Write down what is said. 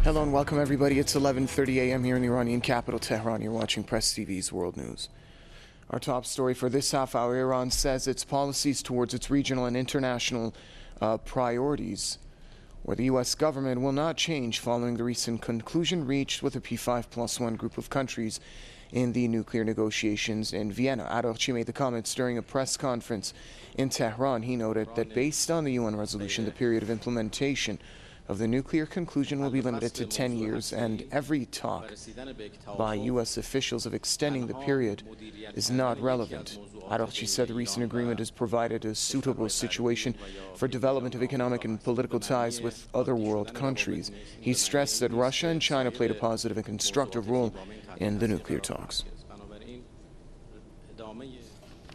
Hello and welcome everybody. It's 11:30 a.m. here in the Iranian capital, Tehran. You're watching Press TV's World News. Our top story for this half hour: Iran says its policies towards its regional and international priorities, where the U.S. government will not change following the recent conclusion reached with the P5+1 group of countries in the nuclear negotiations in Vienna. Araghchi made the comments during a press conference in Tehran. He noted that based on the UN resolution, the period of implementation of the nuclear conclusion will be limited to 10 years, and every talk by U.S. officials of extending the period is not relevant. Araghchi said the recent agreement has provided a suitable situation for development of economic and political ties with other world countries. He stressed that Russia and China played a positive and constructive role in the nuclear talks.